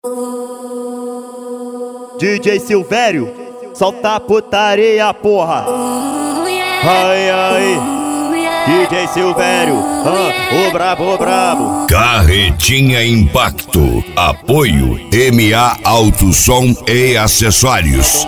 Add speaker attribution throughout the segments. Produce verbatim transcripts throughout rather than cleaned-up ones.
Speaker 1: D J Silvério, solta a putaria, porra. Ai, ai, D J Silvério, ah, o brabo, o brabo.
Speaker 2: Carretinha Impacto, apoio M A Auto Som e Acessórios.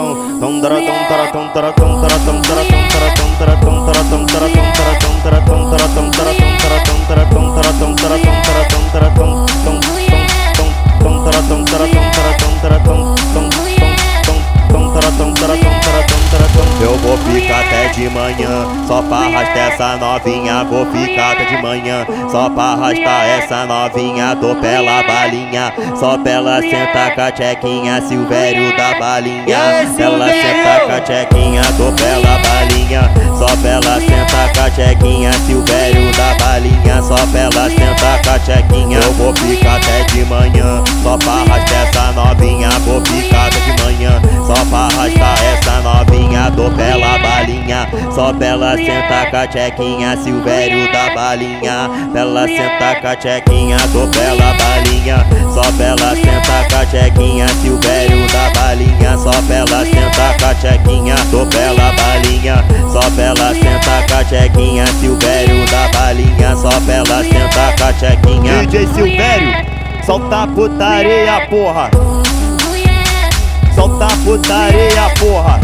Speaker 1: Eu vou ficar até de manhã, só pra arrastar essa novinha. Vou ficar até de manhã, só pra arrastar essa novinha. Dou pela balinha, só pela senta com a tchequinha. Silvério da balinha, ela senta com a tchequinha. Dou pela balinha, só pela senta com a tchequinha. Silvério da balinha, só pela senta com a tchequinha. Eu vou ficar até de manhã, só pra arrastar essa novinha. Vou ficar até de manhã, só pra arrastar essa novinha. Dou pela balinha, só pela senta com a tchequinha. Silvério da balinha, pela senta com a tchequinha. Dou pela balinha, só pela senta com a tchequinha. Silvério da balinha, só pela senta com a tchequinha. Dou pela balinha, só pela senta com a tchequinha. Silvério da balinha, só pela senta com a tchequinha. D J Silvério, solta a putaria, porra. Solta a putaria, porra.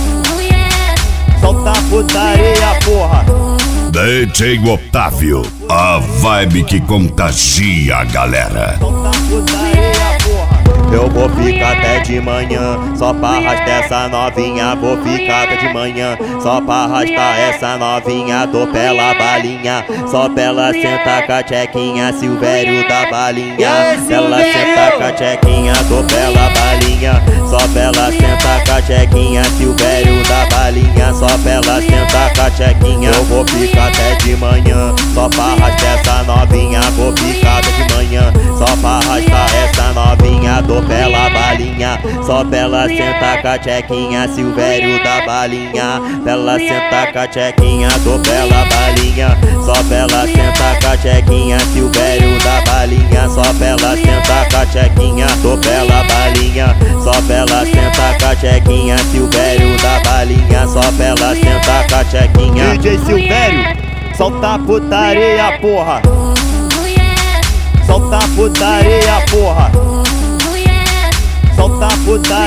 Speaker 1: Solta a putaria, porra.
Speaker 2: D J Otávio, a vibe que contagia a galera.
Speaker 1: Solta a putaria, porra. Eu vou ficar até de manhã, só pra arrastar essa novinha. Vou ficar até de manhã, só pra arrastar essa novinha. Dou pela balinha, só pela senta com a tchequinha. Silvério da balinha, ela senta com a tchequinha. Dou pela balinha, só pela senta com a tchequinha. Silvério da balinha, só pela senta com a tchequinha. Eu vou ficar até de manhã, só pra arrastar essa novinha. Vou ficar até de manhã, só pra arrastar essa novinha. Dou pela balinha, só pela senta com a tchequinha. Silvério da balinha, pela senta com a tchequinha. Dou pela balinha, só pela senta com a tchequinha. Silvério da balinha, só pela senta com a tchequinha. Dou pela balinha, só pela senta com a tchequinha. Silvério da balinha, só pela senta com a tchequinha. D J Silvério, solta a putaria, porra. Solta a putaria, porra. Solta a putaria.